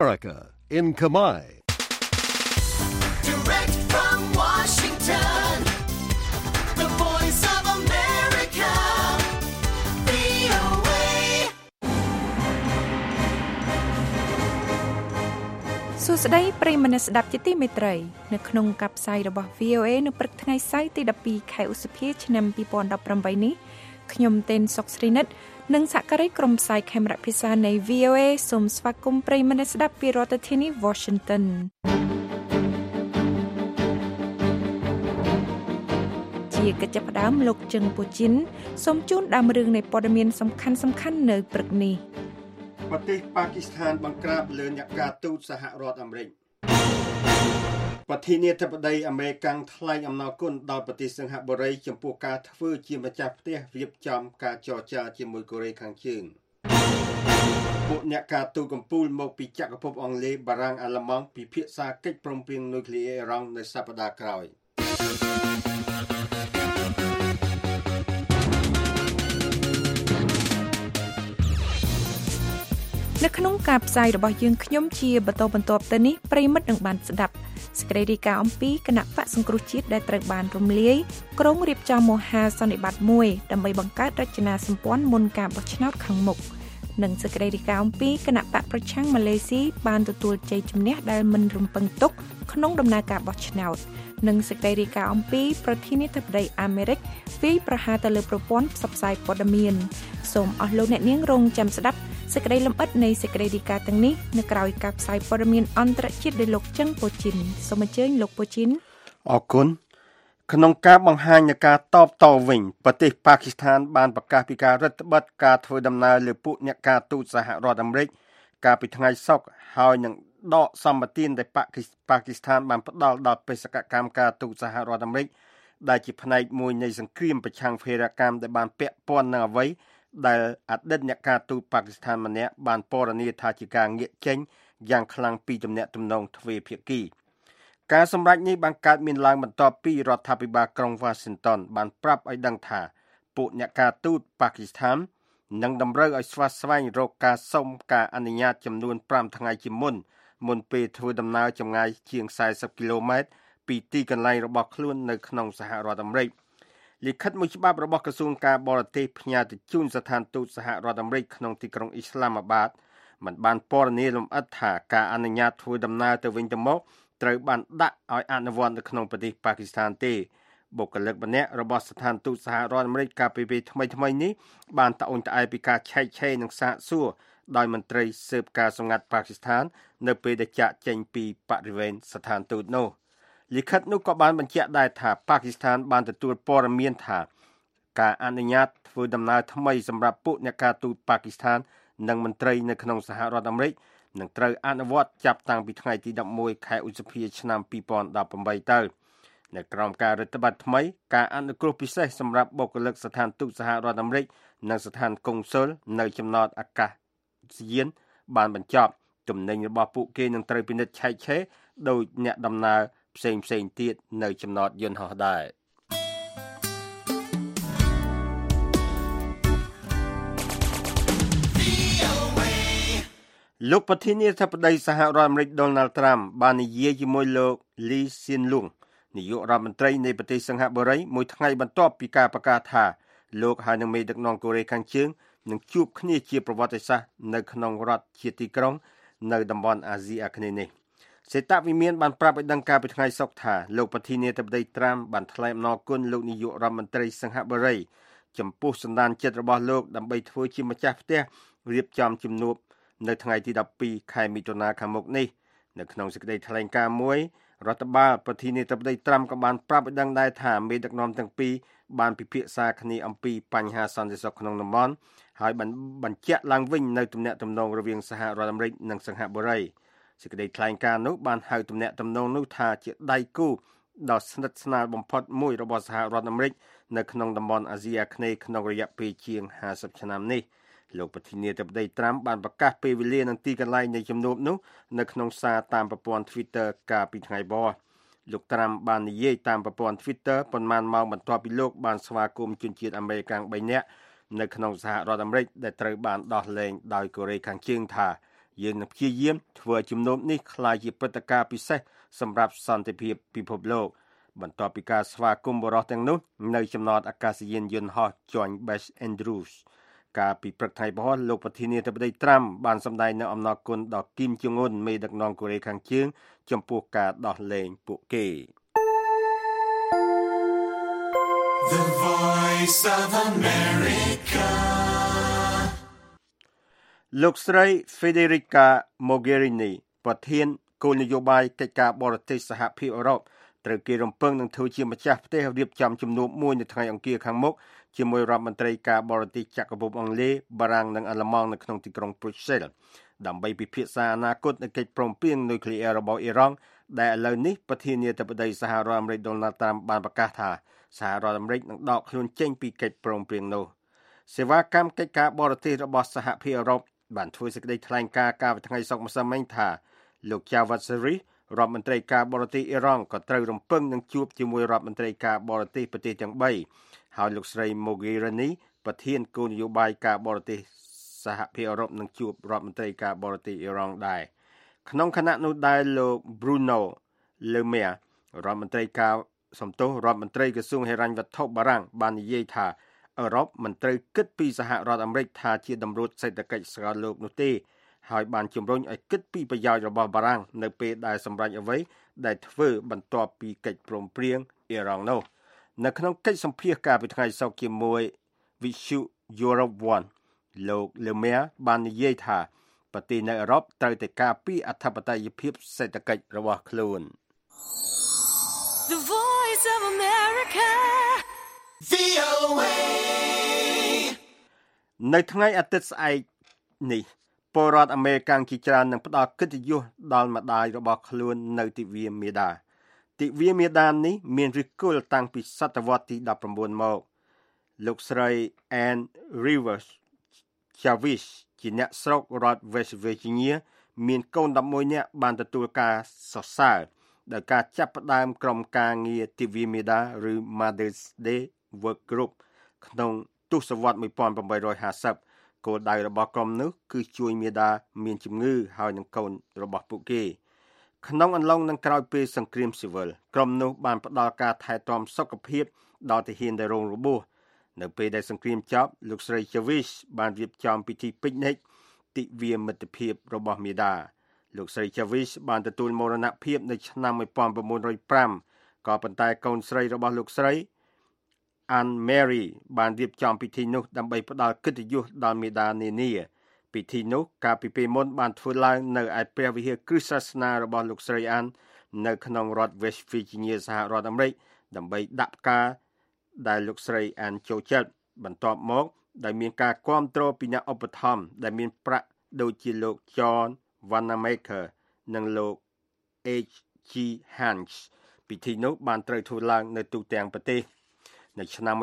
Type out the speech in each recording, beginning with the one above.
America in Khmer. Direct from Washington, the voice of America, VOA. សួស្តីប្រិយមិត្តស្ដាប់ជាទីមេត្រីនៅក្នុងកាប់ផ្សាយរបស់ VOA នៅព្រឹកថ្ងៃសៅរ៍ទី12ខែឧសភាឆ្នាំ2018នេះខ្ញុំទេនសុកស្រីនិតនិងសហការីក្រុមផ្សាយខេមរៈភាសានៃ VOA សូមស្វាគមន៍ប្រិយមិត្តស្ដាប់ពីរដ្ឋធានី Washington ជាកិច្ចផ្ដើមលោកជឹងពូជីនសូមជូនដើមរឿងនៃព័ត៌មានសំខាន់ៗនៅព្រឹកនេះប្រទេសប៉ាគីស្ថានបង្ក្រាបលើអ្នកការទូតសហរដ្ឋអាមេរិកប្រធានាធិបតីអាមេរិកថ្លែងអំណរគុណដល់ប្រទេសសិង្ហបុរីចំពោះការធ្វើជាម្ចាស់ផ្ទះរៀបចំការចរចាជាមួយកូរ៉េខាងជើងពួកអ្នកការទូតកំពូលមកពីចក្រភពអង់គ្លេសបារាំងអាល្លឺម៉ង់ពិភាក្សាកិច្ចព្រមព្រៀងនុយក្លេអ៊ែរអ៊ីរ៉ង់នៅសប្តាហ៍ក្រោយនៅក្នុងការផ្សាយរបស់យើងខ្ញុំជាបន្តបន្ទាប់ទៅនេះប្រិមិត្តនឹងបានស្ដាប់សេចក្តីរាយការណ៍អំពីគណៈបកសង្គ្រោះជាតិដែលត្រូវបានរំលាយក្រុងរៀបចំមហាសន្និបាតមួយដើម្បីបង្កើតរចនាសម្ព័ន្ធមុនការបោះឆ្នោតខាងមុខនិងសេចក្តីរាយការណ៍អំពីគណៈបកប្រឆាំងម៉ាឡេស៊ីបានទទួលជ័យជំនះដែលមិនរំពឹងទុកក្នុងដំណើរការបោះឆ្នោតនិងសេចក្តីរាយការណ៍អំពីប្រធានាធិបតីអាមេរិកវាយប្រហារទៅលើប្រព័ន្ធផ្សព្វផ្សាយព័ត៌មានសូមអស់លោកអ្នកនាងរងចាំស្ដាប់សេចក្តីលម្អិតនៃសេចក្តីរាយការណ៍ទាំងនេះនៅក្រៅការផ្សាយព័ត៌មានអន្តរជាតិដោយលោកចឹងពូជីនសូមអញ្ជើញលោកពូជីនអរគុណក្នុងការបង្ហាញនៃការតបតវិញប្រទេសប៉ាគីស្ថានបានប្រកាសពីការរឹតបន្តឹងការធ្វើដំណើរលើពួកអ្នកការទូតសហរដ្ឋអាមេរិកកាលពីថ្ងៃសុក្រហើយនឹងដកសម្បទានដែលប៉ាគីស្ថានបានផ្ដល់ដល់បេសកកម្មការទូតសហរដ្ឋអាមេរិកដែលជាផ្នែកមួយនៃសង្គ្រាមប្រឆាំងភេរវកម្មដែលបានពាក់ព័ន្ធនឹងអ្វីដែលអតីតអ្នកការទូតប៉ាគីស្ថានម្នាក់បានពណ៌នាថាជាការងាកចេញយ៉ាងខ្លាំងពីទំនាក់ទំនងទ្វេភាគីការសម្រេចនេះបានកើតមានឡើងបន្ទាប់ពីរដ្ឋាភិបាលក្រុង Washington បានប្រាប់ឲ្យដឹងថាពួកអ្នកការទូតប៉ាគីស្ថាននឹងតម្រូវឲ្យស្វាស្វែងរកការសុំការអនុញ្ញាតចំនួន5ថ្ងៃជាមុនពេលធ្វើដំណើរចម្ងាយជាង40គីឡូម៉ែត្រពីទីកន្លែងរបស់ខ្លួននៅក្នុងសហរដ្ឋអាមេរិកលិខិតមួយច្បាប់របស់ក្រសួងការបរទេសផ្ញើទៅជូនស្ថានទូតសហរដ្ឋអាមេរិកក្នុងទីក្រុងអ៊ីស្លាមាបាតមិនបានពណ៌នាលម្អិតថាការអនុញ្ញាតធ្វើដំណើរទៅវិញទៅមកត្រូវបានដាក់ឲ្យអនុវត្តនៅក្នុងប្រទេសប៉ាគីស្ថានទេបុគ្គលិកម្នាក់របស់ស្ថានទូតសហរដ្ឋអាមេរិកកាលពីពេលថ្មីៗនេះបានត្អូញត្អែរពីការឆែកឆេរនិងសាកសួរដោយមន្ត្រីស៊ើបការសម្ងាត់ប៉ាគីស្ថាននៅពេលដែលចាកចេញពីបរិវេណស្ថានទូតនោះលិខិតនោះក៏បានបញ្ជាក់ដែរថាប៉ាគីស្ថានបានទទួលព័ត៌មានថាការអនុញ្ញាតធ្វើដំណើរថ្មីសម្រាប់ពួកអ្នកការទូតប៉ាគីស្ថាននិងមន្ត្រីនៅក្នុងសហរដ្ឋអាមេរិកនឹងត្រូវអនុវត្តចាប់តាំងពីថ្ងៃទី11ខែឧសភាឆ្នាំ2018ទៅនៅក្រោមការរដ្ឋបတ်ថ្មីការអនុគ្រោះពិសេសសម្រាប់បុគ្គលិកស្ថានទូតសហរដ្ឋអាមេរិកនិងស្ថានកុងស៊ុលនៅចំណតអាកាសយានបានបញ្ចប់ទំនិញរបស់ពួកគេនឹងត្រូវពិនិត្យឆែកឆេរដោយអ្នកដំណើរផ្សេងទៀតនៅចំណតយន្តហោះដែរលោកប្រធានាធិបតីសហរដ្ឋអាមេរិក Donald Trump បាននិយាយជាមួយលោក Lee Hsien Loong នាយករដ្ឋមន្ត្រីនៃប្រទេសសិង្ហបុរីមួយថ្ងៃបន្ទាប់ពីការប្រកាសថាលោកហើយនឹងមេដឹកនាំកូរ៉េខាងជើងនឹងជួបគ្នាជាប្រវត្តិសាស្ត្រនៅក្នុងរដ្ឋជាទីក្រុងនៅតំបន់អាស៊ីអាគ្នេយ៍នេះសេតវិមានបានប្រាប់ឲ្យដឹងកាលពីថ្ងៃសុក្រថាលោកប្រធានាធិបតី Trump បានថ្លែងអំណរគុណលោកនាយករដ្ឋមន្ត្រីសិង្ហបុរីចំពោះសន្តានចិត្តរបស់លោកដើម្បីធ្វើជាម្ចាស់ផ្ទះរៀបចំជំនួបនៅថ្ងៃទី12ខែមិថុនាខាងមុខនេះនៅក្នុងសេចក្តីថ្លែងការណ៍មួយរដ្ឋបាលប្រធានាធិបតី Trump ក៏បានប្រាប់ឲ្យដឹងដែរថាមេដឹកនាំទាំងពីរបានពិភាក្សាគ្នាអំពីបញ្ហាសន្តិសុខក្នុងតំបន់ហើយបញ្ជាក់ឡើងវិញនៅទំនាក់ទំនងរវាងសហរដ្ឋអាមេរិកនិងសិង្ហបុរីសេចក្តីថ្លែងការណ៍នោះបានហៅទំនាក់ទំនងនោះថាជាដៃគូដ៏ស្និទ្ធស្នាលបំផុតមួយរបស់សហរដ្ឋអាមេរិកនៅក្នុងតំបន់អាស៊ីអាគ្នេយ៍ក្នុងរយៈពេលជាង50ឆ្នាំនេះលោកប្រធានាធិបតី Trump បានប្រកាសពេលវេលានិងទីកន្លែងនៃជំនួបនោះនៅក្នុងសារតាមប្រព័ន្ធ Twitter កាលពីថ្ងៃបោះលោក Trump បាននិយាយតាមប្រព័ន្ធ Twitter ប៉ុន្មានម៉ោងបន្ទាប់ពីលោកបានស្វាគមន៍ជនជាតិអាមេរិក3នាក់នៅក្នុងសហរដ្ឋអាមេរិកដែលត្រូវបានដោះលែងដោយកូរ៉េខាងជើងថាយើងនឹងព្យាយាមធ្វើជំនុំនេះคล้ายជាព្រឹត្តិការណ៍ពិសេសសម្រាប់សន្តិភាពពិភពលោកបន្ទាប់ពីការស្វាគមន៍បរិសុទ្ធទាំងនោះនៅចំណតអាកាសយានយន្តហោះ Joint Base Andrews កាលពីព្រឹកថ្ងៃពហុលោកប្រធានាធិបតីត្រាំបានសម្ដែងនូវអំណរគុណដល់គីមចុងអ៊ុនមេដឹកនាំកូរ៉េខាងជើងចំពោះការដោះលែងពួកគេ The Voice of America លោកស្រី Federica Mogherini ប្រធានគោលនយោបាយកិច្ចការបរទេសសហភាពអឺរ៉ុបត្រូវគេរំពឹងនឹងធ្វើជាម្ចាស់ផ្ទះរៀបចំជំនួបមួយនៅថ្ងៃអង្គារខាងមុខជាមួយរដ្ឋមន្ត្រីការបរទេសចក្រភពអង់គ្លេសបារាំងនិងអាល្លឺម៉ង់នៅក្នុងទីក្រុង Brussels ដើម្បីពិភាក្សាអនាគតនៃកិច្ចព្រមព្រៀងនុយក្លេអ៊ែររបស់អ៊ីរ៉ង់ដែលឥឡូវនេះប្រធានាធិបតីសហរដ្ឋអាមេរិក Donald Trump បានប្រកាសថាសហរដ្ឋអាមេរិកនឹងដកខ្លួនចេញពីកិច្ចព្រមព្រៀងនោះសេវាកម្មកិច្ចការបរទេសរបស់សហភាពអឺរ៉ុបបានធ្វើសេចក្តីថ្លែងការណ៍កាលពីថ្ងៃសុក្រម្សិលមិញថាលោក Javad Zarif រដ្ឋមន្ត្រីការបរទេសអ៊ីរ៉ង់ក៏ត្រូវរំពឹងនឹងជួបជាមួយរដ្ឋមន្ត្រីការបរទេសប្រទេសទាំង3ហើយលោកស្រី Mogherini ប្រធានគោលនយោបាយការបរទេសសហភាពអឺរ៉ុបនឹងជួបរដ្ឋមន្ត្រីការបរទេសអ៊ីរ៉ង់ដែរក្នុងខណៈនោះដែរលោក Bruno Le Maire រដ្ឋមន្ត្រីក្រសួងហិរញ្ញវត្ថុបារាំងបាននិយាយថាអឺរ៉ុបមិនត្រូវគិតពីសហរដ្ឋអាមេរិកថាជាតម្រួតសេដ្ឋកិច្ចសកលលោកនោះទេហើយបានជំរុញឲ្យគិតពីប្រយោជន៍របស់បារាំងនៅពេលដែលសម្រេចអ្វីដែលធ្វើបន្ទាប់ពីកិច្ចព្រមព្រៀងអ៊ីរ៉ង់នោះនៅក្នុងកិច្ចសម្ភាសន៍កាលពីថ្ងៃសុក្រជាមួយវិទ្យុ Europe 1លោក Le Maire បាននិយាយថាប្រទេសនៅអឺរ៉ុបត្រូវតែការពារអធិបតេយ្យភាពសេដ្ឋកិច្ចរបស់ខ្លួន The Voice of America VOA នៅថ្ងៃអាទិត្យស្អែកនេះពលរដ្ឋអាមេរិកជាច្រើននឹងផ្ដល់កិត្តិយសដល់ម្ដាយរបស់ខ្លួននៅទិវាមាតាទិវាមាតានេះមានឫសគល់តាំងពីសតវត្សទី19មកលោកស្រី Anne Rivers Chavis ជាអ្នកស្រុករដ្ឋ West Virginia មានកូន11នាក់បានទទួលការសរសើរដោយការចាប់ផ្ដើមក្រុមការងារទិវាមាតាឬ Mother's Day Work Group ក្នុងទសវត្សរ៍1850គោលដៅរបស់ក្រុមនោះគឺជួយមាតាមានជំងឺហើយនឹងកូនរបស់ពួកគេក្នុងអំឡុងនឹងក្រោយពេលសង្គ្រាមស៊ីវិលក្រុមនោះបានផ្ដល់ការថែទាំសុខភាពដល់ទាហានដែលរងរបួសនៅពេលដែលសង្គ្រាមចប់លោកស្រី Chavis បានរៀបចំពិធីពិកនិចទិវាមិត្តភាពរបស់មាតាលោកស្រី Chavis បានទទួលមរណភាពនៅឆ្នាំ1905ក៏ប៉ុន្តែកូនស្រីរបស់លោកស្រី Anne Mary បានរៀបចំពិធីនោះដើម្បីផ្ដល់កិត្តិយសដល់មាតានានាពិធីនោះកាលពីពេលមុនបានធ្វើឡើងនៅឯព្រះវិហារគ្រិស្តសាសនារបស់លោកស្រី Anne នៅក្នុងរដ្ឋ West Virginia សហរដ្ឋអាមេរិកដើម្បីដាក់ផ្កាដែលលោកស្រី Anne ចូលចិត្តបន្ទាប់មកដែលមានការគាំទ្រពីអ្នកឧបត្ថម្ភដែលមានប្រាក់ដូចជាលោក John Wanamaker និងលោក H.G. Hans ពិធីនោះបានត្រូវធ្វើឡើងនៅទូទាំងប្រទេសនៅឆ្នាំ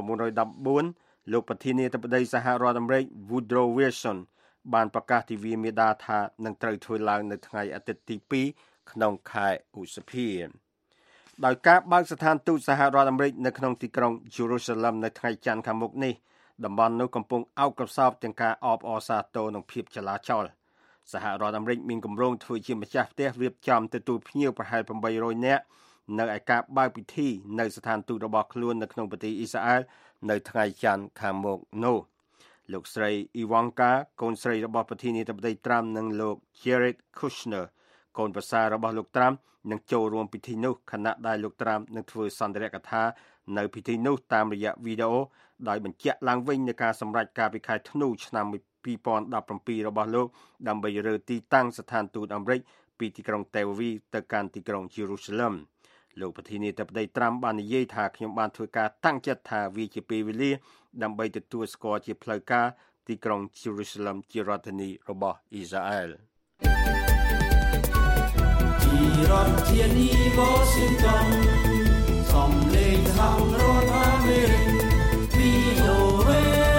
1914លោកប្រធានាធិបតីសហរដ្ឋអាមេរិក Woodrow Wilson បានប្រកាសទិវាមាតាថានឹងត្រូវធ្វើឡើងនៅថ្ងៃអាទិត្យទី2ក្នុងខែឧសភាដោយការបើកស្ថានទូតសហរដ្ឋអាមេរិកនៅក្នុងទីក្រុង Jerusalem នៅថ្ងៃច័ន្ទខាងមុខនេះតំបន់នោះកំពុងអោបក្រសោបទាំងការអបអរសាទរនិងភាពចលាចលសហរដ្ឋអាមេរិកមានគម្រោងធ្វើជាម្ចាស់ផ្ទះរៀបចំទទួលភ្ញៀវប្រហែល800នាក់នៅឯការបើកពិធីនៅស្ថានទូតរបស់ខ្លួននៅក្នុងប្រទេសអ៊ីស្រាអែលនៅថ្ងៃច័ន្ទខាងមុខនោះលោកស្រី Ivanka កូនស្រីរបស់ប្រធានាធិបតី Trump និងលោក Jared Kushner កូនប្រសាររបស់លោក Trump នឹងចូលរួមពិធីនោះខណៈដែលលោក Trump នឹងធ្វើសន្ទរកថានៅពិធីនោះតាមរយៈវីដេអូដោយបញ្ជាក់ឡើងវិញនៃការសម្រេចការពីខែធ្នូឆ្នាំ2017របស់លោកដើម្បីរើទីតាំងស្ថានទូតអាមេរិកពីទីក្រុង Tel Aviv ទៅកាន់ទីក្រុង Jerusalem លោកប្រធានាធិបតី Trump បាននិយាយថាខ្ញុំបានធ្វើការតាំងចិត្តថាវាជាពេលវេលាដើម្បីទទួលស្គាល់ជាផ្លូវការទីក្រុង Jerusalem ជារដ្ឋធានីរបស់អ៊ីស្រាអែលពីរដ្ឋធានី Washington សំឡេងសហរដ្ឋអាមេរិក VOA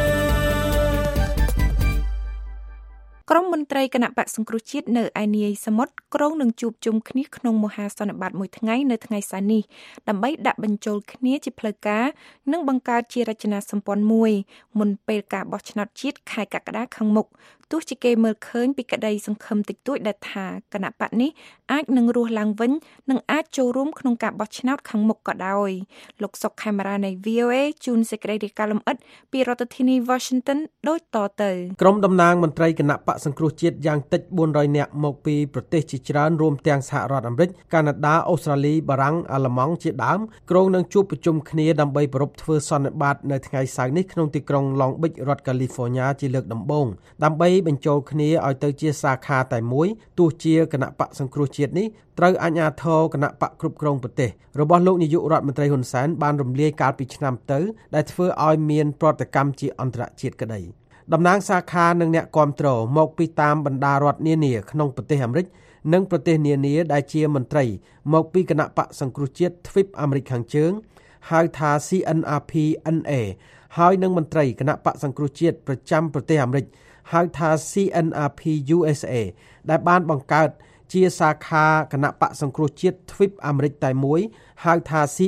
ក្រុមមន្ត្រីគណៈបក្សសង្គ្រោះជាតិនៅឯនាយសមុទ្រក្រុងនឹងជួបជុំគ្នាក្នុងមហាសន្និបាតមួយថ្ងៃនៅថ្ងៃសៅរ៍នេះដើម្បីដាក់បញ្ចូលគ្នាជាផ្លូវការនិងបង្កើតជារចនាសម្ព័ន្ធមួយមុនពេលការបោះឆ្នោតជាតិខែកក្កដាខាងមុខទោះជាគេមើលឃើញពីក្តីសង្ឃឹមតិចតួចដែលថាគណៈបកនេះអាចនឹងរស់ឡើងវិញនិងអាចចូលរួមក្នុងការបោះឆ្នោតខាងមុខក៏ដោយលោកសុកខេមរានៃ VOA ជូនសេចក្តីរាយការណ៍លម្អិតពីរដ្ឋធានី Washington ដូចតទៅក្រុមតំណាងមន្ត្រីគណៈបកសង្គ្រោះជាតិយ៉ាងតិច400នាក់មកពីប្រទេសជាច្រើនរួមទាំងសហរដ្ឋអាមេរិកកាណាដាអូស្ត្រាលីបារាំងអាល្លឺម៉ង់ជាដើមក្រុងនឹងជួបប្រជុំគ្នាដើម្បីប្រារព្ធធ្វើសន្និបាតនៅថ្ងៃសៅរ៍នេះក្នុងទីក្រុង Long Beach រដ្ឋ California ជាលើកដំបូងដើម្បីបញ្ចូលគ្នាឲ្យទៅជាសាខាតែមួយទោះជាគណៈបកសង្គ្រោះជាតិនេះត្រូវអាជ្ញាធរគណៈបកគ្រប់គ្រងប្រទេសរបស់លោកនាយករដ្ឋមន្ត្រីហ៊ុនសែនបានរំលាយកាលពីឆ្នាំទៅដែលធ្វើឲ្យមានប្រតិកម្មជាអន្តរជាតិក្តីតំណាងសាខានិងអ្នកគាំទ្រមកពីតាមបណ្ដារដ្ឋនានាក្នុងប្រទេសអាមេរិកនិងប្រទេសនានាដែលជាមន្ត្រីមកពីគណៈបកសង្គ្រោះជាតិទ្វីបអាមេរិកខាងជើងហៅថា CNRP-NA ហើយនឹងមន្ត្រីគណៈបកសង្គ្រោះជាតិប្រចាំប្រទេសអាមេរិកហៅថា CNRP-USA ដែលបានបង្កើតជាសាខាគណៈបកសង្គ្រោះជាតិទ្វីបអាមេរិកតែមួយហៅថា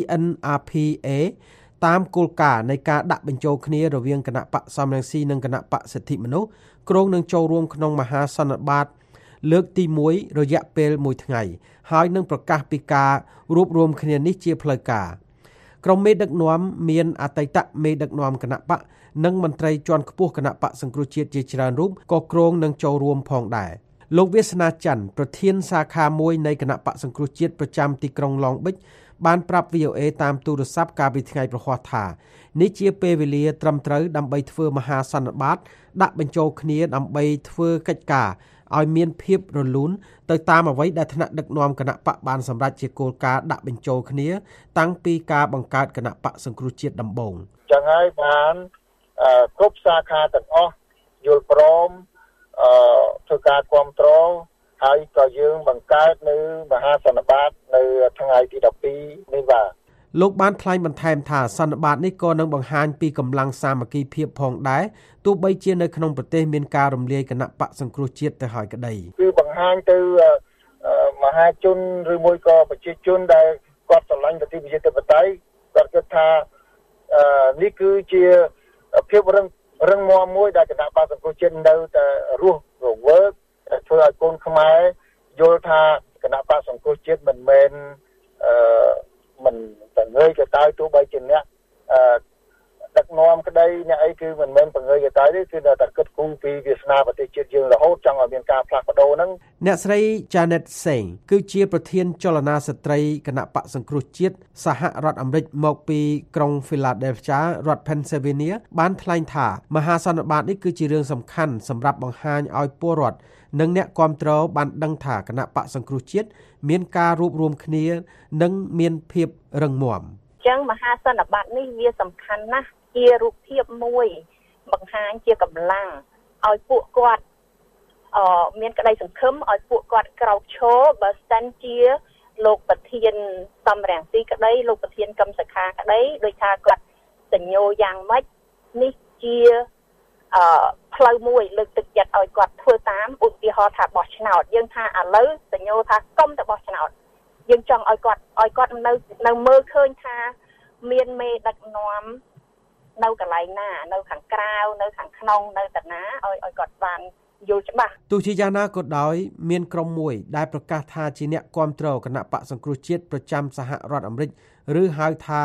CNRPA តាមគោលការណ៍នៃការដាក់បញ្ចូលគ្នារវាងគណៈបកសំរងស៊ីនិងគណៈបកសិទ្ធិមនុស្សក្រុងនឹងចូលរួមក្នុងមហាសន្និបាតលើកទី1រយៈពេល1ថ្ងៃហើយនឹងប្រកាសពីការរួបរวมគ្នានេះជាផ្លូវការក្រុមមេដឹកនាំមានអតីតមេដឹកនាំគណៈបកនិងមន្ត្រីជាន់ខ្ពស់គណៈបកសង្គ្រោះជាតិជាច្រើនរូបក៏គ្រោងនឹងចូលរួមផងដែរលោកវាសនាច័ន្ទប្រធានសាខាមួយនៃគណៈបកសង្គ្រោះជាតិប្រចាំទីក្រុង Long Beach បានប្រាប់ VOA តាមទូរស័ព្ទកាលពីថ្ងៃប្រហ័សថានេះជាពេលវេលាត្រឹមត្រូវដើម្បីធ្វើមហាសន្និបាតដាក់បញ្ចូលគ្នាដើម្បីធ្វើកិច្ចការឲ្យមានភាពរលូនទៅតាមអ្វីដែលថ្នាក់ដឹកនាំគណៈបកបានសម្រេចជាគោលការណ៍ដាក់បញ្ចូលគ្នាតាំងពីការបង្កើតគណៈបកសង្គ្រោះជាតិដំបូងចឹងហើយបានគ្រប់សាខាទាំងអស់យល់ព្រមធ្វើការគ្រប់គ្រងហើយក៏យើងបង្កើតនៅមហាសន្និបាតនៅថ្ងៃទី12នេះបាទលោកបានថ្លែងបន្ថែមថាសន្និបាតនេះក៏នឹងបង្ហាញពីកម្លាំងសាមគ្គីភាពផងដែរទោះបីជានៅក្នុងប្រទេសមានការរំលាយគណៈបកសង្គ្រោះជាតិទៅហើយក្តីគឺបង្ហាញទៅមហាជនឬមួយក៏ប្រជាជនដែលគាត់ស្រឡាញ់ប្រទេសប្រជាធិបតេយ្យគាត់គិតថានេះគឺជាភាពរឹងមាំមួយដែលគណៈបកសង្គ្រោះជាតិនៅតែរស់រវើកធ្វើឲ្យកូនខ្មែរយល់ថាគណៈបកសង្គ្រោះជាតិមិនមែនមិនបង្ងើយកតើទោះបីជាអ្នកដឹកនាំក្តីអ្នកអីគឺមិនមែនបង្ងើយកតើទេគឺតែគិតគូរពីវាសនាប្រទេសជាតិយើងរហូតចង់ឲ្យមានការផ្លាស់ប្ដូរហ្នឹងអ្នកស្រី Janet Singh គឺជាប្រធានចលនាស្ត្រីគណៈបកសង្គ្រោះជាតិសហរដ្ឋអាមេរិកមកពីក្រុង Philadelphia រដ្ឋ Pennsylvania បានថ្លែងថាមហាសន្និបាតនេះគឺជារឿងសំខាន់សម្រាប់បង្ហាញឲ្យពលរដ្ឋនិងអ្នកគាំទ្របានដឹងថាគណៈបកសង្គ្រោះជាតិមានការរួបរวมគ្នានិងមានភាពរឹងមាំអញ្ចឹងមហាសន្និបាតនេះវាសំខាន់ណាស់ជារូបភាពមួយបង្ហាញជាកម្លាំងឲ្យពួកគាត់មានក្តីសង្ឃឹមឲ្យពួកគាត់ក្រោកឈរបើស្សិនជាលោកប្រធានសំរងស៊ីក្តីលោកប្រធានកឹមសុខាក្តីដោយថាគាត់សញ្ញោយ៉ាងម៉េចនេះជាផ្លូវមួយលើកទឹកចិត្តឲ្យគាត់ធ្វើតាមឧទាហរណ៍ថាបោះឆ្នោតយើងថាឥឡូវសញ្ញោថាកុំទៅបោះឆ្នោតយើងចង់ឲ្យគាត់នៅមើលឃើញថាមានមេដឹកនាំនៅកន្លែងណានៅខាងក្រៅនៅខាងក្នុងនៅតាណាឲ្យគាត់បានយល់ច្បាស់ទោះជាយ៉ាងណាក៏ដោយមានក្រុមមួយដែលប្រកាសថាជាអ្នកគាំទ្រគណៈបកសង្គ្រោះជាតិប្រចាំសហរដ្ឋអាមេរិកឬហៅថា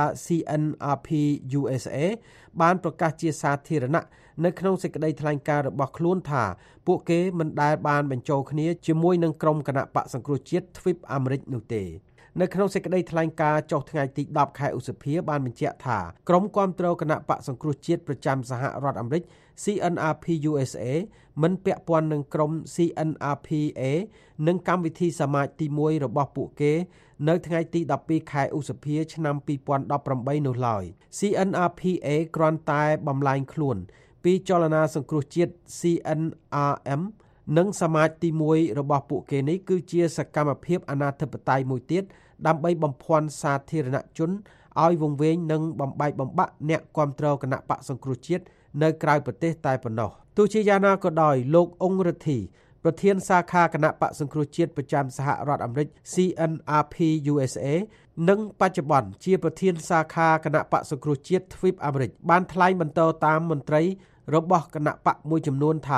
CNRP-USA បានប្រកាសជាសាធារណៈនៅក្នុងសេចក្តីថ្លែងការណ៍របស់ខ្លួនថាពួកគេមិនដែលបានបញ្ចូលគ្នាជាមួយនឹងក្រុមគណៈបកសង្គ្រោះជាតិទ្វីបអាមេរិកនោះទេនៅក្នុងសេចក្តីថ្លែងការណ៍ចុះថ្ងៃទី10ខែឧសភាបានបញ្ជាក់ថាក្រុមគាំទ្រគណៈបកសង្គ្រោះជាតិប្រចាំសហរដ្ឋអាមេរិក CNRP-USA មិនពាក់ព័ន្ធនឹងក្រុម CNRPA និងកម្មវិធីសមាជទី1របស់ពួកគេនៅថ្ងៃទី12ខែឧសភាឆ្នាំ2018នោះឡើយ CNRPA គ្រាន់តែបំលែងខ្លួនពីចលនាសង្គ្រោះជាតិ CNRM និងសមាជទី1របស់ពួកគេនេះគឺជាសកម្មភាពអនាធិបតេយ្យមួយទៀតដើម្បីបំភាន់សាធារណជនឲ្យវង្វេងនិងបំបែកបំបាក់អ្នកគាំទ្រគណៈបកសង្គ្រោះជាតិនៅក្រៅប្រទេសតែប៉ុណ្ណោះទោះជាយ៉ាងណាក៏ដោយលោកអ៊ុងរិទ្ធីប្រធានសាខាគណៈបកសង្គ្រោះជាតិប្រចាំសហរដ្ឋអាមេរិក CNRP-USA និងបច្ចុប្បន្នជាប្រធានសាខាគណៈបកសង្គ្រោះជាតិទ្វីបអាមេរិកបានថ្លែងបន្តតាមមន្ត្រីរបស់គណៈបកមួយចំនួនថា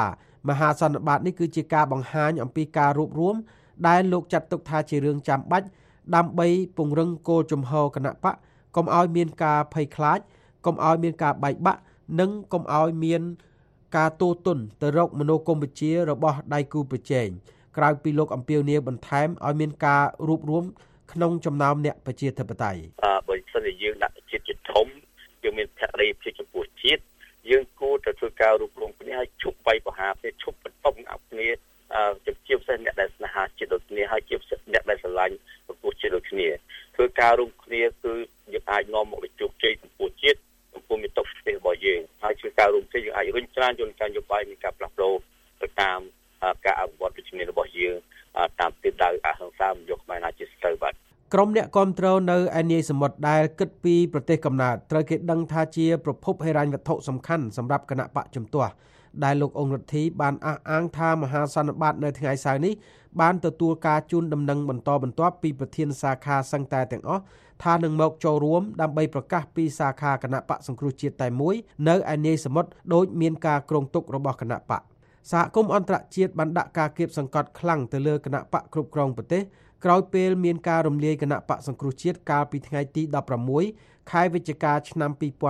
មហាសន្និបាតនេះគឺជាការបង្ហាញអំពីការរួបរวมដែលលោកចាត់ទុកថាជារឿងចាំបាច់ដើម្បីពង្រឹងគោលជំហរគណៈបកកុំឲ្យមានការភ័យខ្លាចកុំឲ្យមានការបែកបាក់និងកុំឲ្យមានការទោទណ្ឌទៅរកមនោគមវិជ្ជារបស់ដៃគូប្រជែងក្រៅពីលោកអំពាវនាវបន្ថែមឲ្យមានការរួបរวมក្នុងចំណោមអ្នកប្រជាធិបតេយ្យបើសិនជាយើងដាក់ជាតិជាធំយើងមានភក្ដីភាពចំពោះជាតិយើងគួរតែធ្វើការរួបរวมគ្នាឲ្យជប់បៃបហាគ្នាជប់បន្ទប់អប់គ្នាជាពិសេសអ្នកដែលស្នេហាជាតិដូចគ្នាហើយជាពិសេសអ្នកដែលស្រឡាញ់ចំពោះជាតិដូចគ្នាធ្វើការរួមគ្នាគឺយើងអាចនាំមកជោគជ័យចំពោះជាតិចំពោះមាតុភូមិរបស់យើងហើយធ្វើការរួមគ្នាយើងអាចរុញច្រានយន្តការនយោបាយមានការផ្លាស់ប្ដូរទៅតាមការអភិវឌ្ឍវិជ្ជារបស់យើងតាមទិសដៅអហិង្សាមិនយកខ្មែរណាជាស្ទើរបាទក្រុមអ្នកគាំទ្រនៅឯនាយសមុទ្រដែលគិតពីប្រទេសកំណើតត្រូវគេដឹងថាជាប្រភពហិរញ្ញវត្ថុសំខាន់សម្រាប់គណៈបកជំទាស់ដែលលោកអ៊ុងរិទ្ធីបានអះអាងថាមហាសន្និបាតនៅថ្ងៃសៅរ៍នេះបានទទួលការជូនដំណឹងបន្តបន្ទាប់ពីប្រធានសាខាសឹងតែទាំងអស់ថានឹងមកចូលរួមដើម្បីប្រកាសពីសាខាគណៈបកសង្គ្រោះជាតិតែមួយនៅឯនាយសមុទ្រដោយមានការគ្រោងទុករបស់គណៈបកសហគមន៍អន្តរជាតិបានដាក់ការគៀបសង្កត់ខ្លាំងទៅលើគណៈបកគ្រប់គ្រងប្រទេសក្រោយពេលមានការរំលាយគណៈបកសង្គ្រោះជាតិកាលពីថ្ងៃទី16ខែវិច្ឆិកាឆ្នាំ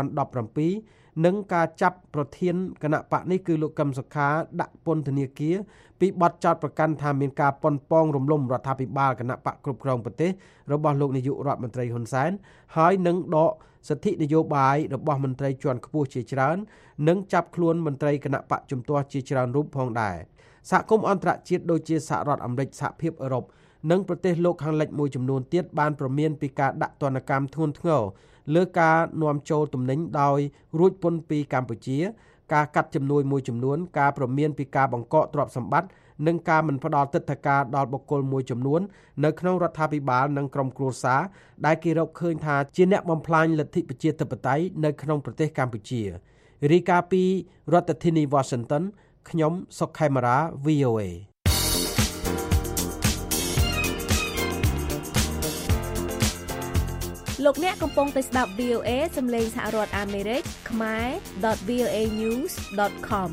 2017និងការចាប់ប្រធានគណៈបកនេះគឺលោកកឹមសុខាដាក់ពន្ធនាគារពីបទចោទប្រកាន់ថាមានការប៉ុនប៉ងរំលំរដ្ឋាភិបាលគណៈបកគ្រប់គ្រងប្រទេសរបស់លោកនាយករដ្ឋមន្ត្រីហ៊ុនសែនហើយនឹងដកសិទ្ធិនយោបាយរបស់មន្ត្រីជាន់ខ្ពស់ជាច្រើននិងចាប់ខ្លួនមន្ត្រីគណៈបកជំទាស់ជាច្រើនរូបផងដែរសហគមន៍អន្តរជាតិដូចជាសហរដ្ឋអាមេរិកសហភាពអឺរ៉ុបនិងប្រទេសលោកខាងលិចមួយចំនួនទៀតបានព្រមានពីការដាក់ទណ្ឌកម្មធ្ងន់ធ្ងរលើការនាំចូលទំនិញដោយរួចពន្ធពីកម្ពុជាការកាត់ជំនួយមួយចំនួនការព្រមានពីការបង្កកទ្រព្យសម្បត្តិនិងការមិនផ្ដល់ទិដ្ឋាការដល់បុគ្គលមួយចំនួននៅក្នុងរដ្ឋាភិបាលនិងក្រុមគ្រួសារដែលគេរកឃើញថាជាអ្នកបំផ្លាញលទ្ធិប្រជាធិបតេយ្យនៅក្នុងប្រទេសកម្ពុជារាយការណ៍ពីរដ្ឋធានី Washington ខ្ញុំសុកខេមរា VOA លោកអ្នកកំពុងតែស្ដាប់ VOA សំឡេងសហរដ្ឋអាមេរិកខ្មែរ.voanews.com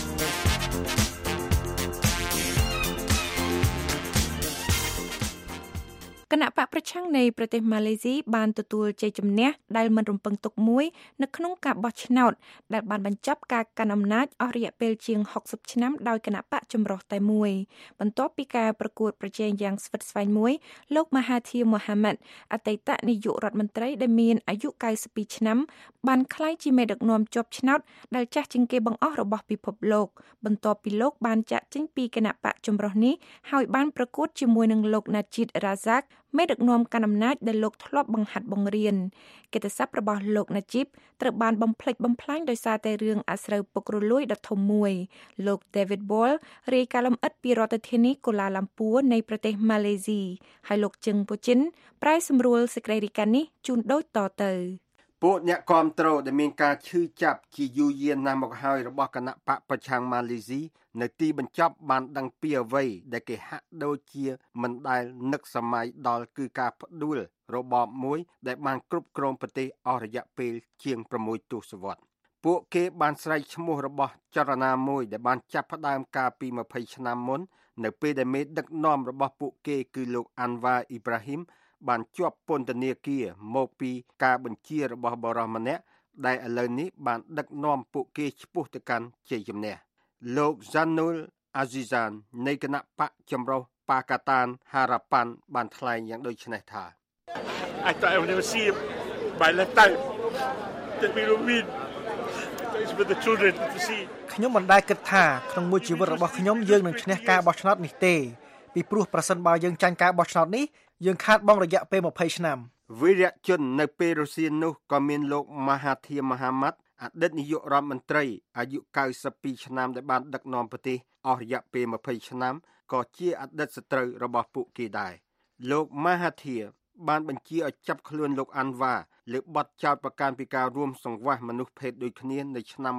គណៈបកប្រឆាំងនៃប្រទេសម៉ាឡេស៊ីបានទទួលជ័យជំនះដែលមិនរំពឹងទុកមួយនៅក្នុងការបោះឆ្នោតដែលបានបញ្ចប់ការកាន់អំណាចអស់រយៈពេលជាង60ឆ្នាំដោយគណៈបកចម្រុះតែមួយបន្ទាប់ពីការប្រកួតប្រជែងយ៉ាងស្វិតស្វែងមួយលោកម៉ាហាធីម៉ូហាម៉ាត់អតីតនាយករដ្ឋមន្ត្រីដែលមានអាយុ92ឆ្នាំបានក្លាយជាមេដឹកនាំជាប់ឆ្នោតដែលចាស់ជាងគេបង្អស់របស់ពិភពលោកបន្ទាប់ពីលោកបានចាក់ចេញពីគណៈបកចម្រុះនេះហើយបានប្រកួតជាមួយនឹងលោកណាជីតរ៉ាហ្សាក់មេដឹកនាំកាន់អំណាចដែលលោកធ្លាប់បង្ហាត់បង្រៀនកិត្តិស័ព្ទរបស់លោកណាជីបត្រូវបានបំផ្លិចបំផ្លាញដោយសារតែរឿងអាស្រូវពុករលួយដ៏ធំមួយលោក David Ball រាយការណ៍លម្អិតពីរដ្ឋធានីកូឡាឡាំពួរនៃប្រទេសម៉ាឡេស៊ីហើយលោកជឹងពូជីនប្រែសម្រួលសេចក្តីរាយការណ៍នេះជូនដូចតទៅពួកអ្នកគាំទ្រដែលមានការឈឺចាប់ជាយូរយារណាស់មកហើយរបស់គណៈបកប្រឆាំងម៉ាឡេស៊ីនៅទីបញ្ចប់បានដឹងពីអ្វីដែលគេហាក់ដូចជាមិនដែលនឹកសម័យដល់គឺការផ្ដួលរបបមួយដែលបានគ្រប់គ្រងប្រទេសអស់រយៈពេលជាង6ទសវត្សរ៍ពួកគេបានស្រែកឈ្មោះរបស់ចលនាមួយដែលបានចាប់ផ្ដើមកាលពី20ឆ្នាំមុននៅពេលដែលមេដឹកនាំរបស់ពួកគេគឺលោកអាន់វ៉ាអ៊ីប្រាហ៊ីមបានជាប់ពន្ធនាគារមកពីការបញ្ជារបស់បរិសម្នាក់ដែលឥឡូវនេះបានដឹកនាំពួកគេឆ្ពោះទៅកាន់ជ័យជំនះលោក Zanul Azizan នៃគណៈបកចម្រុះប៉ាកាតាន Harapan បានថ្លែងយ៉ាងដូចនេះថា I thought I would never see him by lifetime that we will win with the children to see ខ្ញុំមិនដែលគិតថាក្នុងមួយជីវិតរបស់ខ្ញុំយើងនឹងឈ្នះការបោះឆ្នោតនេះទេពីព្រោះប្រសិនបើយើងចាញ់ការបោះឆ្នោតនេះយើងខាតបង់រយៈពេល20ឆ្នាំវីរៈជននៅពេលរុស្ស៊ីនោះក៏មានលោកម៉ាហាធីម៉ូហាម៉ាត់អតីតនាយករដ្ឋមន្ត្រីអាយុ92ឆ្នាំដែលបានដឹកនាំប្រទេសអស់រយៈពេល20ឆ្នាំក៏ជាអតីតសត្រូវរបស់ពួកគេដែរលោកម៉ាហាធីបានបញ្ជាឲ្យចាប់ខ្លួនលោកអាន់វ៉ាលើបទចោទប្រកាន់ពីការរួមសង្វាស់មនុស្សភេទដូចគ្នានៅឆ្នាំ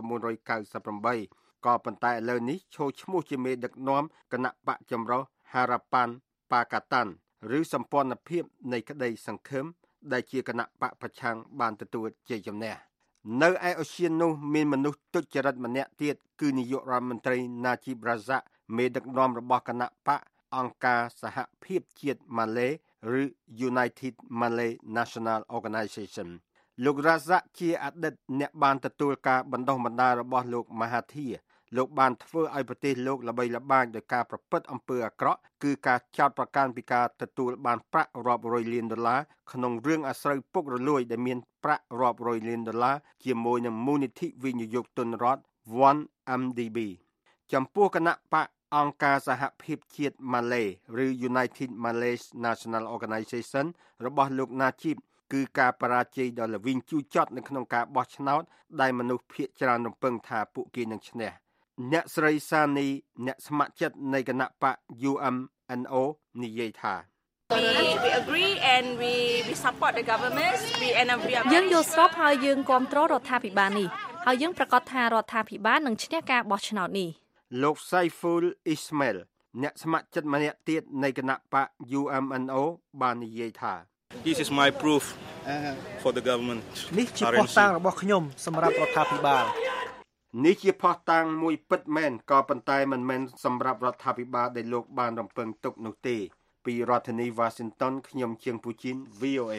1998ក៏ប៉ុន្តែឥឡូវនេះឈរឈ្មោះជាមេដឹកនាំគណៈបកចម្រុះ Harapan Pakatan ឬសម្ព័ន្ធភាពនៃក្តីសង្ឃឹមដែលជាគណៈបកប្រឆាំងបានទទួលជ័យជំនះនៅឯអូសៀននោះមានមនុស្សទុច្ចរិតម្នាក់ទៀតគឺនាយករដ្ឋមន្ត្រី Najib Razak មេដឹកនាំរបស់គណៈបកអង្គការសហភាពជាតិម៉ាឡេឬ United Malay National Organization លោក Razak ជាអតីតអ្នកបានទទួលការបណ្ដុះបណ្ដាលរបស់លោក Mahathir លោកបានធ្វើឲ្យប្រទេសលោកល្បីល្បាញដោយការប្រព្រឹត្តអំពើអាក្រក់គឺការចោទប្រកាន់ពីការទទួលបានប្រាក់រាប់រយលានដុល្លារក្នុងរឿងអាស្រូវពុករលួយដែលមានប្រាក់រាប់រយលានដុល្លារជាមួយនឹងមូលនិធិវិនិយោគទុនរដ្ឋ 1MDB ចំពោះគណៈបកអង្គការសហភាពជាតិម៉ាឡេឬ United Malay National Organization របស់លោក Najib គឺការបរាជ័យដ៏ល្វីងជូរចត់នៅក្នុងការបោះឆ្នោតដែលមនុស្សភាគច្រើនរំពឹងថាពួកគេនឹងឈ្នះអ្នកស្រីសានីអ្នកស្ម័គ្រចិត្តនៃគណៈបក UMNO និយាយថា We agree and we support the government. We យើងយល់ស្របហើយយើងគាំទ្ររដ្ឋាភិបាលនេះហើយយើងប្រកាសថារដ្ឋាភិបាលនឹងឈ្នះការបោះឆ្នោតនេះលោក Saiful Ismail អ្នកស្ម័គ្រចិត្តម្នាក់ទៀតនៃគណៈបក UMNO បាននិយាយថា This is my proof for the government. នេះជាភស្តុតាងរបស់ខ្ញុំសម្រាប់រដ្ឋាភិបាលនេះជាភស្តុតាងមួយពិតមែនក៏ប៉ុន្តែមិនមែនសម្រាប់រដ្ឋាភិបាលដែលលោកបានរំពឹងទុកនោះទេពីរដ្ឋធានី Washington ខ្ញុំជាងពូជីន VOA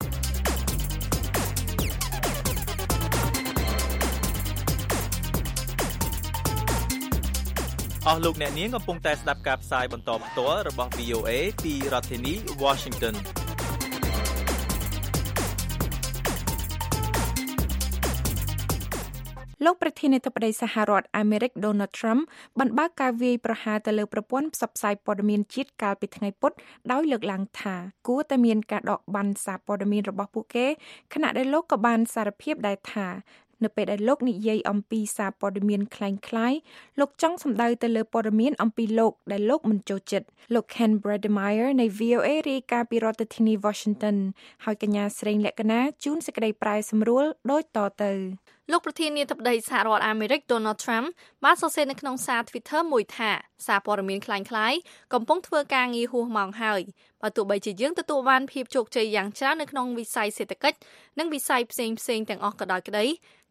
អស់លោកអ្នកនាងកំពុងតែស្ដាប់ការផ្សាយបន្តផ្ទាល់របស់ VOA ពីរដ្ឋធានី Washington លោកប្រធានាធិបតីសហរដ្ឋអាមេរិក Donald Trump បានបើកការវាយប្រហារទៅលើប្រព័ន្ធផ្សព្វផ្សាយព័ត៌មានជាតិកាលពីថ្ងៃពុធដោយលើកឡើងថាគួរតែមានការដកប័ណ្ណសារព័ត៌មានរបស់ពួកគេខណៈដែលលោកក៏បានសារភាពដែរថានៅពេលដែលលោកនិយាយអំពីសារព័ត៌មានคล้ายៗលោកចង់សម្ដៅទៅលើព័ត៌មានអំពីលោកដែលលោកមិនចូលចិត្តលោក Ken Bredemeier នៃ VOA រាយការណ៍ពីរដ្ឋធានី Washington ហើយកញ្ញាស្រីលក្ខណាជួនសេចក្តីប្រែសម្រួលដូចតទៅលោកប្រធានាធិបតីសហរដ្ឋអាមេរិក Donald Trump បានសរសេរនៅក្នុងសារ Twitter មួយថាសារព័ត៌មានคล้ายៗកំពុងធ្វើការងារហួសម៉ោងហើយបើទោះបីជាយើងទទួលបានភាពជោគជ័យយ៉ាងច្រើននៅក្នុងវិស័យសេដ្ឋកិច្ចនិងវិស័យផ្សេងៗទាំងអស់ក៏ដោយក្តី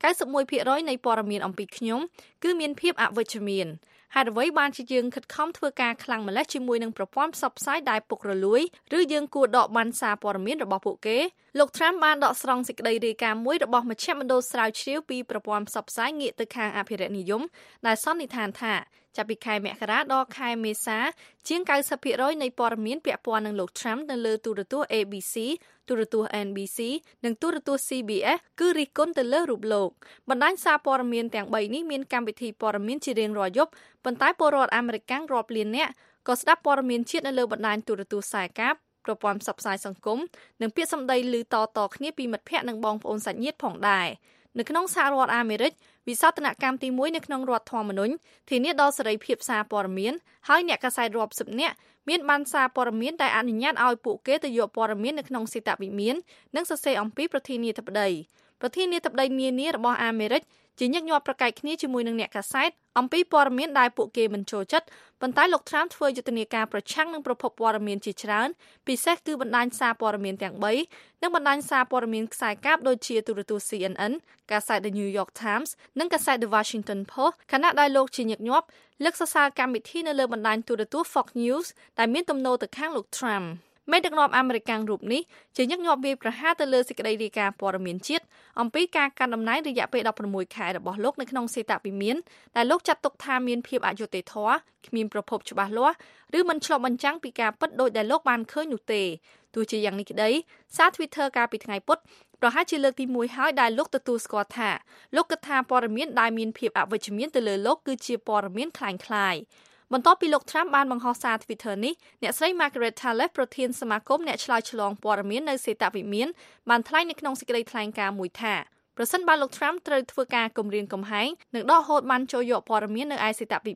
91% នៃព័ត៌មានអំពីខ្ញុំគឺមានភាពអវិជ្ជមានហេតុអ្វីបានជាយើងខិតខំធ្វើការខ្លាំងម្ល៉េះជាមួយនឹងប្រព័ន្ធផ្សព្វផ្សាយដែលពុករលួយឬយើងគួរដកប័ណ្ណសារព័ត៌មានរបស់ពួកគេលោក Trump បានដកស្រង់សេចក្តីរាយការណ៍មួយរបស់មជ្ឈមណ្ឌលស្រាវជ្រាវពីប្រព័ន្ធផ្សព្វផ្សាយងាកទៅខាងអភិរក្សនិយមដែលសន្និដ្ឋានថាចាប់ពីខែមករាដល់ខែមេសាជាង 90% នៃព័ត៌មានពាក់ព័ន្ធនឹងលោក Trump នៅលើទូរទស្សន៍ ABC ទូរទស្សន៍ NBC និងទូរទស្សន៍ CBS គឺរិះគន់ទៅលើរូបលោកបណ្ដាញសារព័ត៌មានទាំង3នេះមានកម្មវិធីព័ត៌មានជារៀងរាល់យប់ប៉ុន្តែពលរដ្ឋអាមេរិករាប់លាននាក់ក៏ស្ដាប់ព័ត៌មានជាតិនៅលើបណ្ដាញទូរទស្សន៍ខ្សែកាបប្រព័ន្ធផ្សព្វផ្សាយសង្គមនិងពាក្យសម្ដីឮតៗគ្នាពីមិត្តភ័ក្តិនិងបងប្អូនសាច់ញាតិផងដែរនៅក្នុងសហរដ្ឋអាមេរិកវិសោធនកម្មទី1នៅក្នុងរដ្ឋធម្មនុញ្ញធានាដល់សេរីភាពសារព័ត៌មានហើយអ្នកកាសែតរាប់សិបនាក់មានប័ណ្ណសារព័ត៌មានដែលអនុញ្ញាតឲ្យពួកគេទៅយកព័ត៌មាននៅក្នុងសេតវិមាននិងសរសេរអំពីប្រធានាធិបតីនានារបស់អាមេរិកជាញឹកញាប់ប្រកែកគ្នាជាមួយនឹងអ្នកកាសែតអំពីព័ត៌មានដែលពួកគេមិនចូលចិត្តប៉ុន្តែលោក Trump ធ្វើយុទ្ធនាការប្រឆាំងនឹងប្រភពព័ត៌មានជាច្រើនពិសេសគឺបណ្ដាញសារព័ត៌មានទាំង3និងបណ្ដាញសារព័ត៌មានខ្សែកាបដូចជាទូរទស្សន៍ CNN កាសែត The New York Times និងកាសែត The Washington Post ខណៈដែលលោកជាញឹកញាប់លើកសរសើរកម្មវិធីនៅលើបណ្ដាញទូរទស្សន៍ Fox News ដែលមានទំនោរទៅខាងលោក Trumpមេដឹកនាំអាមេរិករូបនេះជាញឹកញាប់វាយប្រហារទៅលើសេចក្តីរាយការណ៍ព័ត៌មានជាតិអំពីការកាន់តំណែងរយៈពេល16ខែរបស់លោកនៅក្នុងសេតវិមានដែលលោកចាត់ទុកថាមានភាពអយុត្តិធម៌គ្មានប្រភពច្បាស់លាស់ឬមិនឆ្លុះបញ្ចាំងពីការពិតដោយដែលលោកបានឃើញនោះទេទោះជាយ៉ាងនេះក្តីសារ Twitter កាលពីថ្ងៃពុធប្រហែលជាលើកទី1ហើយដែលលោកទទួលស្គាល់ថាលោកគិតថាព័ត៌មានដែលមានភាពអវិជ្ជមានទៅលើលោកគឺជាព័ត៌មានคล้ายៗបន្ទាប់ពីលោក Trump បានបង្ហោះសារ Twitter នេះអ្នកស្រី Margaret Tallef ប្រធានសមាគមអ្នកឆ្លើយឆ្លងព័ត៌មាននៅសេតវិមានបានថ្លែងនៅក្នុងសេចក្តីថ្លែងការណ៍មួយថាប្រសិនបើលោក Trump ត្រូវធ្វើការគំរាមកំហែងនិងដកហូតបានចូលយកព័ត៌មាននៅឯសេតវិមាន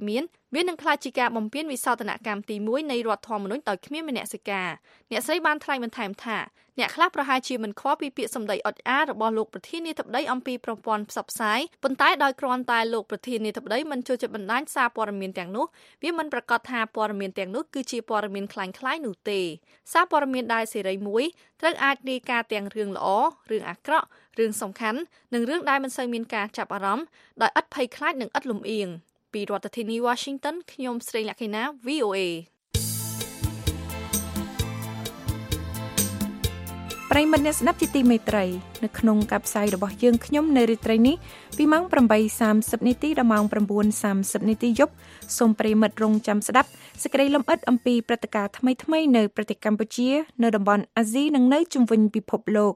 វានឹងក្លាយជាការបំពានវិសោធនកម្មទី1នៃរដ្ឋធម្មនុញ្ញដោយគ្មានមនសិការអ្នកស្រីបានថ្លែងបន្ថែមថាអ្នកខ្លះប្រហែលជាមិនខ្វល់ពីពាក្យសម្ដីអុចអារបស់លោកប្រធានាធិបតីអំពីប្រព័ន្ធផ្សព្វផ្សាយប៉ុន្តែដោយគ្រាន់តែលោកប្រធានាធិបតីមិនចូលចិត្តបណ្ដាញសារព័ត៌មានទាំងនោះវាមិនប្រកាសថាព័ត៌មានទាំងនោះគឺជាព័ត៌មានคล้ายៗនោះទេសារព័ត៌មានដែលសេរីមួយត្រូវអាចរាយការណ៍ទាំងរឿងល្អរឿងអាក្រក់រឿងសំខាន់និងរឿងដែលមិនសូវមានការចាប់អារម្មណ៍ដោយឥតភ័យខ្លាចនិងឥតលំអៀងពីរដ្ឋធានី Washington ខ្ញុំស្រីលក្ខិណា VOA ប្រិយមិត្តអ្នកស្ដាប់ជាទីមេត្រីនៅក្នុងការផ្សាយរបស់យើងខ្ញុំនៅរាត្រីនេះពីម៉ោង 8:30 នាទីដល់ម៉ោង 9:30 នាទីយប់សូមប្រិយមិត្តរងចាំស្ដាប់សេចក្តីលម្អិតអំពីព្រឹត្តិការណ៍ថ្មីៗនៅប្រទេសកម្ពុជានៅតំបន់អាស៊ីនិងនៅជុំវិញពិភពលោក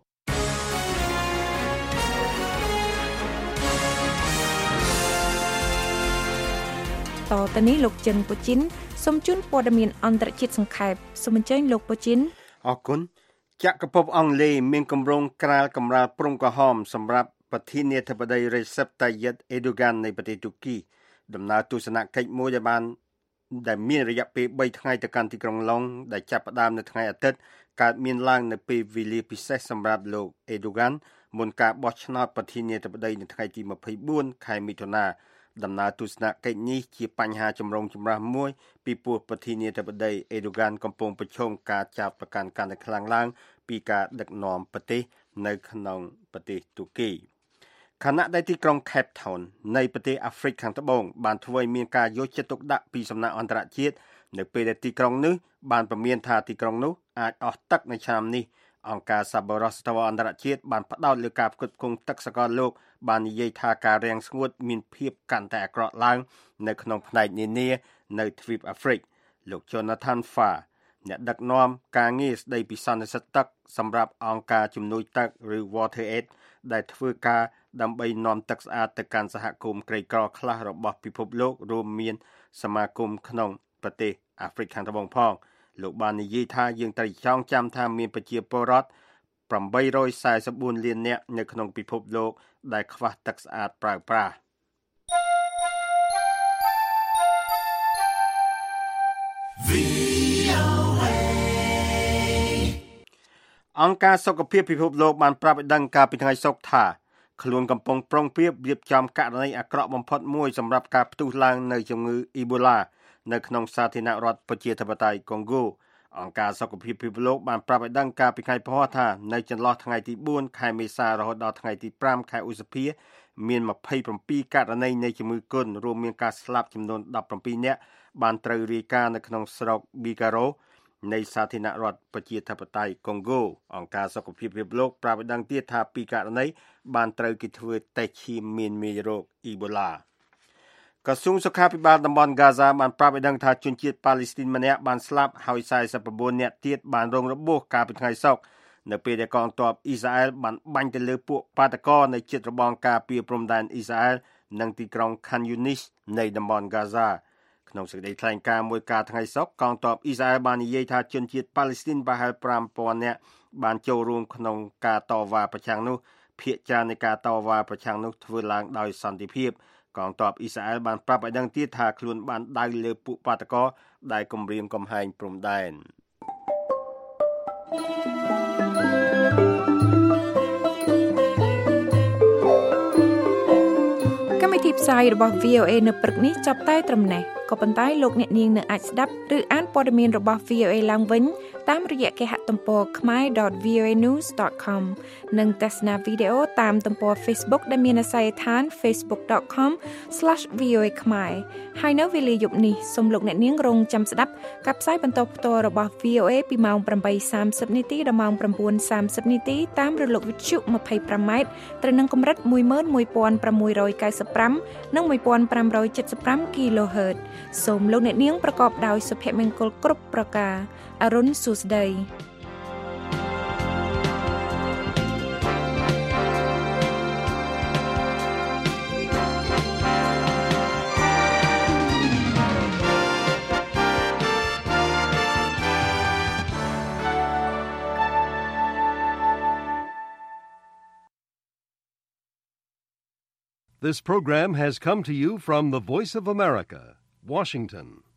តទៅនេះលោកចិនពូជីនសូមជូនព័ត៌មានអន្តរជាតិសង្ខេបសូមអញ្ជើញលោកពូជីនអរគុណចក្រភពអង់គ្លេសមានគម្រោងក្រាលកម្រាលព្រំក្រហមសម្រាប់ប្រធានាធិបតី Recep Tayyip Erdogan នៃប្រទេសទូគីដំណើរទស្សនកិច្ចមួយដែលមានរយៈពេល3ថ្ងៃទៅកាន់ទីក្រុងឡុងដែលចាប់ផ្ដើមនៅថ្ងៃអាទិត្យកើតមានឡើងនៅពេលវេលាពិសេសសម្រាប់លោក Erdogan មុនការបោះឆ្នោតប្រធានាធិបតីនៅថ្ងៃទី24ខែមិថុនាដំណើរទស្សនកិច្ចនេះជាបញ្ហាចម្រូងចម្រាសមួយពីព្រោះប្រធានាធិបតី Erdogan កំពុងប្រឈមការចោទប្រកាន់កាន់តែខ្លាំងឡើងពីការដឹកនាំប្រទេសនៅក្នុងប្រទេសទូគីខណៈដែលទីក្រុង Cape Town នៃប្រទេសអាហ្វ្រិកខាងត្បូងបានធ្វើឲ្យមានការយកចិត្តទុកដាក់ពីសំណាក់អន្តរជាតិនៅពេលដែលទីក្រុងនេះបានព្រមានថាទីក្រុងនោះអាចអស់ទឹកនៅឆ្នាំនេះអង្គការសប្បុរសធម៌អន្តរជាតិបានផ្ដោតលើការផ្គត់ផ្គង់ទឹកសកលលោកបាននិយាយថាការរាំងស្ងួតមានភាពកាន់តែអាក្រក់ឡើងនៅក្នុងផ្នែកនានានៅទ្វីបអាហ្វ្រិកលោក Jonathan Farr អ្នកដឹកនាំការងារស្ដីពីសន្និសីទទឹកសម្រាប់អង្គការជំនួយទឹកឬ WaterAid ដែលធ្វើការដើម្បីនាំទឹកស្អាតទៅកាន់សហគមន៍ក្រីក្រខ្លះរបស់ពិភពលោករួមមានសមាគមក្នុងប្រទេសអាហ្វ្រិកខាងត្បូងផងលោកបាននិយាយថាយើងត្រូវចងចាំថាមានប្រជាពលរដ្ឋ844លាននាក់នៅក្នុងពិភពលោកដែលខ្វះទឹកស្អាតប្រើប្រាស់អង្គការសុខភាពពិភពលោកបានប្រាប់ឲ្យដឹងកាលពីថ្ងៃសុក្រថាខ្លួនកំពុងប្រុងប្រៀបរៀបចំករណីអាក្រក់បំផុតមួយសម្រាប់ការផ្ទុះឡើងនៃជំងឺអ៊ីបូឡានៅក្នុងសាធារណរដ្ឋប្រជាធិបតេយ្យកុងហ្គោអង្គការសុខភាពពិភពលោកបានប្រាប់ឲ្យដឹងកាលពីថ្ងៃព្រហស្បតិ៍ថានៅចន្លោះថ្ងៃទី4ខែមេសារហូតដល់ថ្ងៃទី5ខែឧសភាមាន27ករណីនៃជំងឺគន់រួមមានការស្លាប់ចំនួន17នាក់បានត្រូវរាយការណ៍នៅក្នុងស្រុកប៊ីការ៉ូនៃសាធារណរដ្ឋប្រជាធិបតេយ្យកុងហ្គោអង្គការសុខភាពពិភពលោកប្រាប់ឲ្យដឹងទៀតថា2ករណីបានត្រូវគេធ្វើតេស្តឈាមមានមេរោគអ៊ីបូឡាក្រសួងសុខាភិបាលតំបន់ហ្គាហ្សាបានប្រាប់ឲ្យដឹងថាជនជាតិប៉ាឡេស្ទីនម្នាក់បានស្លាប់ហើយ49នាក់ទៀតបានរងរបួសកាលពីថ្ងៃសុក្រនៅពេលដែលកងទ័ពអ៊ីស្រាអែលបានបាញ់ទៅលើពួកបាតកោនៅជិតរបងការពារព្រំដែនអ៊ីស្រាអែលនិងទីក្រុង Khan Yunis នៃតំបន់ហ្គាហ្សាក្នុងសេចក្តីថ្លែងការណ៍មួយកាលថ្ងៃសុក្រកងទ័ពអ៊ីស្រាអែលបាននិយាយថាជនជាតិប៉ាឡេស្ទីនប្រហែល 5000 នាក់បានចូលរួមក្នុងការតវ៉ាប្រឆាំងនោះភាគច្រើននៃការតវ៉ាប្រឆាំងនោះធ្វើឡើងដោយសន្តិភាពកងទ័ពអ៊ីស្រាអែលបានប្រាប់ឲ្យដឹងទៀតថាខ្លួនបានដៅលើពួកបាតកោដែលគំរាមកំហែងព្រំដែនកម្មវិធីផ្សាយរបស់ VOA នៅព្រឹកនេះចាប់តែត្រឹមនេះក៏ប៉ុន្តែលោកអ្នកនាងនៅអាចស្ដាប់ឬអានព័ត៌មានរបស់ VOA ឡើងវិញតាមរយៈគេហទំព័រ khmer.voanews.com និងទស្សនាវីដេអូតាមទំព័រ Facebook ដែលមានអាសយដ្ឋាន facebook.com/VOA Khmer ហើយនៅវេលាយប់នេះសូមលោកអ្នកនាងរងចាំស្ដាប់ការផ្សាយបន្តផ្ទាល់របស់ VOA ពីម៉ោង 8:30 នាទីដល់ម៉ោង 9:30 នាទីតាមរលកវិទ្យុ 25m ត្រូវនឹងកម្រិត 11695 និង 1575 kHz សូមលោកអ្នកនាងប្រកបដោយសុភមង្គលគ្រប់ប្រការអរុនសួស្តី This program has come to you from the Voice of America, Washington